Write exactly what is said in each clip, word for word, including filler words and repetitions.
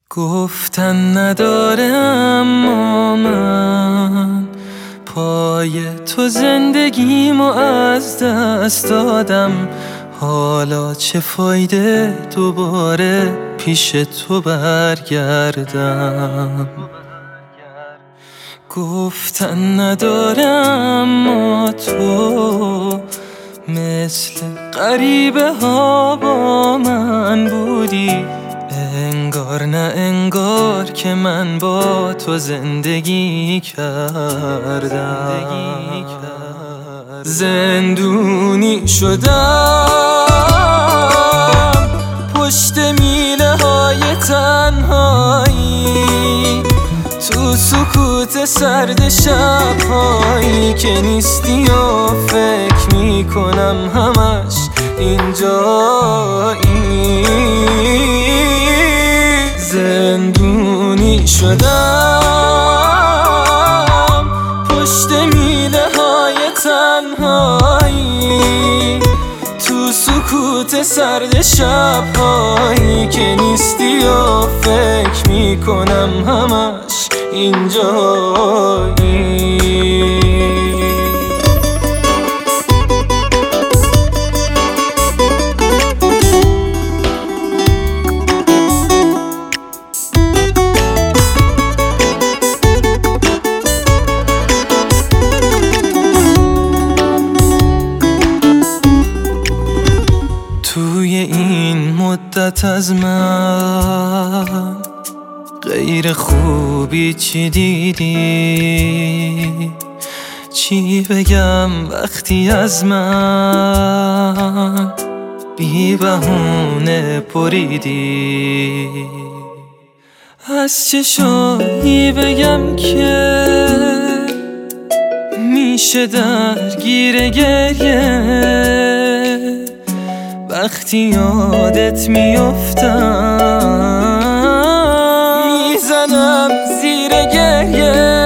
گفتن نداره اما من پای تو زندگیمو از دست دادم. حالا چه فایده دوباره پیش تو برگردم. گفتن نداره اما تو مثل غریبه ها با من بودی. انگار نه انگار که من با تو زندگی کردم. زندونی شدم پشت میله های تنهایی، تو سکوت سرد شبهایی که نیستی و فکر میکنم همش اینجایی. زندونی شدم پشت میله های تنهایی، تو سکوت سرد شبهایی که نیستی و فکر میکنم همش اینجایی. توی این مدت از من غیر خوبی چی دیدی؟ چی بگم وقتی از من بی بهونه بریدی؟ از چشایی بگم که میشه درگیر گریه وقتی یادت میافتم، میزنم زیر گریه.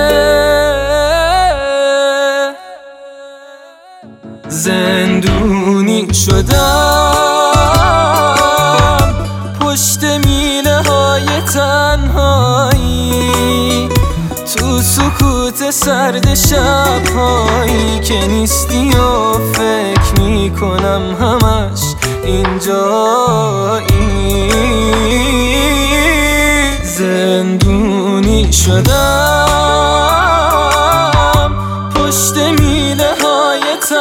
زندونی شدم پشت میله های تنهایی، تو سکوت سرد شبهایی که نیستی و فکر میکنم همش اینجایی. زندونی شدم پشت میله های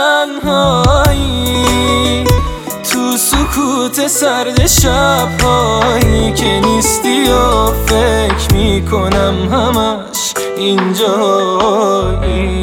تنهایی، تو سکوت سرد شبهایی که نیستی و فکر میکنم همش اینجایی.